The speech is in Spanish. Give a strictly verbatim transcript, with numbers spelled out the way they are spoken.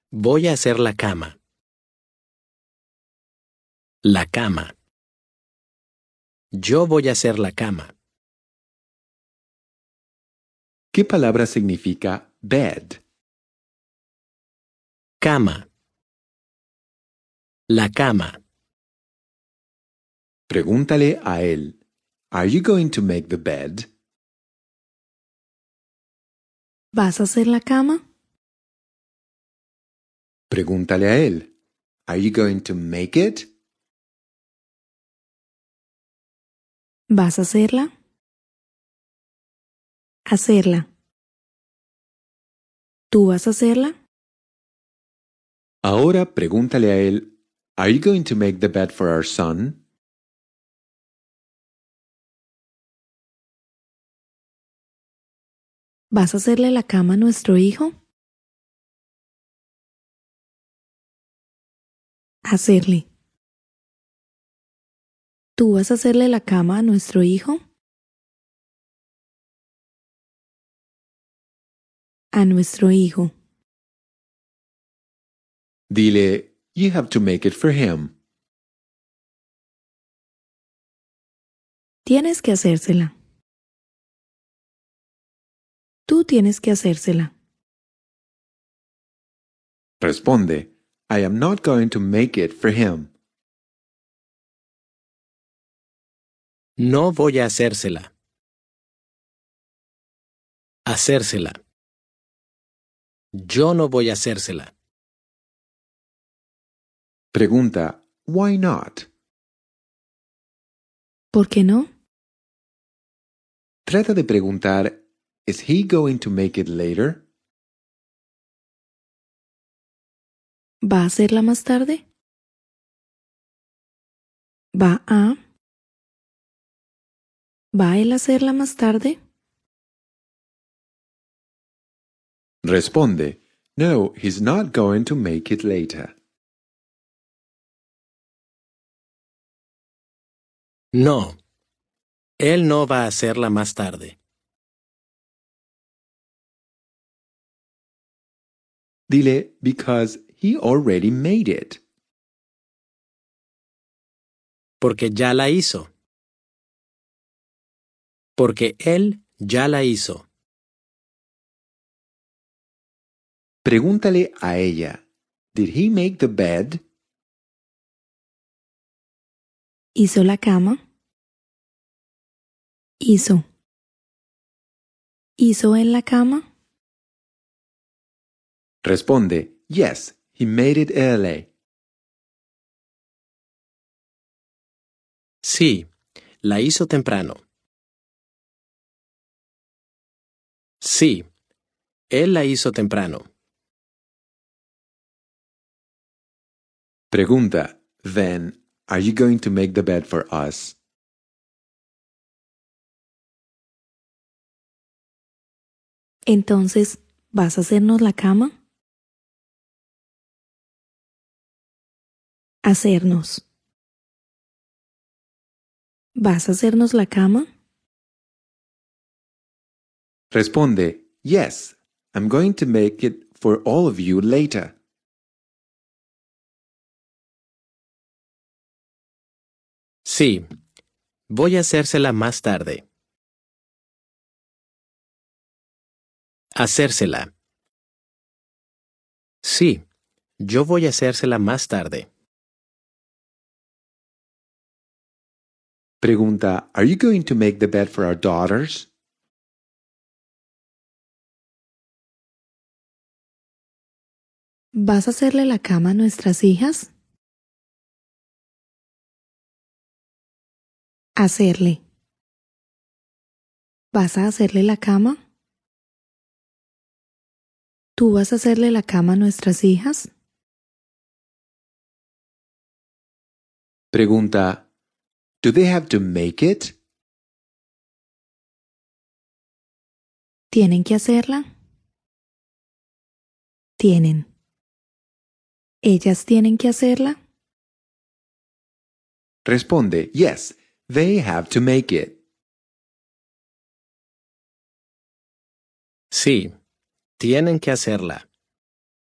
Voy a hacer la cama. La cama. Yo voy a hacer la cama. ¿Qué palabra significa bed? Cama. La cama. Pregúntale a él. Are you going to make the bed? ¿Vas a hacer la cama? Pregúntale a él. Are you going to make it? ¿Vas a hacerla? Hacerla. ¿Tú vas a hacerla? Ahora pregúntale a él. Are you going to make the bed for our son? ¿Vas a hacerle la cama a nuestro hijo? Hacerle. ¿Tú vas a hacerle la cama a nuestro hijo? A nuestro hijo. Dile, you have to make it for him. Tienes que hacérsela. Tú tienes que hacérsela. Responde, I am not going to make it for him. No voy a hacérsela. Hacérsela. Yo no voy a hacérsela. Pregunta, why not? ¿Por qué no? Trata de preguntar, is he going to make it later? ¿Va a hacerla más tarde? ¿Va a? ¿Va él a hacerla más tarde? Responde, no, he's not going to make it later. No. Él no va a hacerla más tarde. Dile, because he already made it. Porque ya la hizo. Porque él ya la hizo. Pregúntale a ella, did he make the bed? ¿Hizo la cama? Hizo. ¿Hizo en la cama? Responde, yes, he made it early. Sí, la hizo temprano. Sí, él la hizo temprano. Pregunta, then, are you going to make the bed for us? Entonces, ¿vas a hacernos la cama? Hacernos. ¿Vas a hacernos la cama? Responde, yes, I'm going to make it for all of you later. Sí, voy a hacérsela más tarde. Hacérsela. Sí, yo voy a hacérsela más tarde. Pregunta, are you going to make the bed for our daughters? ¿Vas a hacerle la cama a nuestras hijas? Hacerle. ¿Vas a hacerle la cama? ¿Tú vas a hacerle la cama a nuestras hijas? Pregunta, do they have to make it? ¿Tienen que hacerla? Tienen. ¿Ellas tienen que hacerla? Responde, yes, they have to make it. Sí, tienen que hacerla.